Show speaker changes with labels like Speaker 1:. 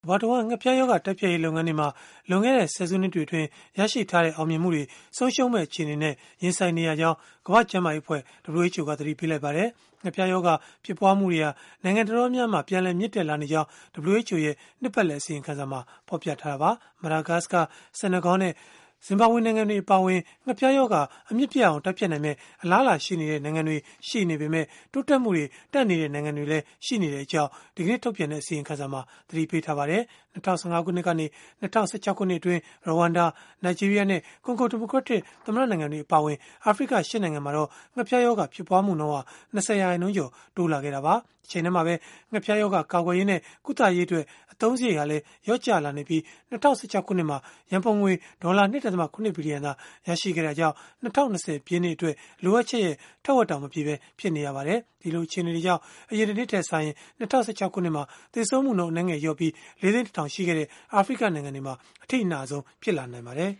Speaker 1: ဘာတဝမ်ငှက်ဖျားရောဂါတိုက်ဖျက်ရေးလုပ်ငန်းတွေမှာလွန်ခဲ့တဲ့ဆယ်စုနှစ်တွေအတွင်းရရှိထားတဲ့အောင်မြင်မှုတွေဆုံးရှုံးမဲ့အခြေအနေနဲ့ရင်ဆိုင်နေရကြောင်းကမ္ဘာ့ကျန်းမာရေးအဖွဲ့ WHO ကသတိပေးလိုက်ပါတယ်။ငှက်ဖျားရောဂါဖြစ်ပွားမှုတွေဟာနိုင်ငံတော်တော်များများမှာပြန်လည်မြင့်တက်လာနေကြောင်း WHO ရဲ့နှစ်ပတ်လည်အစီရင်ခံစာမှာဖော်ပြထားတာပါ။ မဒါဂတ်စကာ၊ဆင်နဂေါနဲ့ဇင်ဘာဘွေနိုင်ငံတွေအပါအဝင်ငှက်ဖျားရောဂါအမြစ်ပြတ်အောင်တိုက်ဖျက်နိုင်မဲ့အလားအလာရှိနေတဲ့နိုင်ငံတွေရှိနေပေမဲ့တိုးတက်မှုတွေတန့်နေတဲ့နိုင်ငံတွေလည်းရှိနေတဲ့အကြောင်းဒီကနေ့ထုတ်ပြန်တဲ့အစီရင်ခံစာမှာသတိပေးထားပါတယ်။2015 ခုနှစ်ကနေ2016 ခုနှစ်အတွင်းရဝမ်ဒါ၊နိုင်ဂျီးရီးယားနဲ့ကွန်ဂိုဒီမိုကရက်တစ်သမ္မတနိုင်ငံတွေအပါအဝင်အာဖရိက8နိုင်ငံမှာတော့ငှက်ဖျားရောဂါဖြစ်ပွားမှုနှုန်းဟာ20% ကျော်တိုးလာခဲ့တာပါ။အချိန်ထဲမှာပဲငှက်ဖျားရောဂါကာကွယ်ရေးနဲ့ကုသရေးအတွက်အသုံးစရိတ်ဟာလည်းလျော့ကျလာနေပြီး2016 ခုနှစ်မှာရန်ပုံငွေဒေါ်လာ 2.7 ဘီလီယံသာရရှိခဲ့တာကြောင့်2020 ပြည့်နှစ်အတွက်လိုအပ်ချက်ရဲ့ထက်ဝက်တောင်မပြည့်ပဲဖြစ်နေရပါတယ်။ဒီလိုအခြေအနေတွေကြောင့်အရင်တစ်နှစ်ထက်စာရင်2016 ခုနှစ်မှာသေဆုံးမှုနှုန်းအနည်းငယ်လျော့ပြီး4,100,000 ရှိခဲ့တဲ့အာဖရိကနိုင်ငံတွေမှာအထိအနာဆုံးဖြစ်လာနိုင်ပါတယ်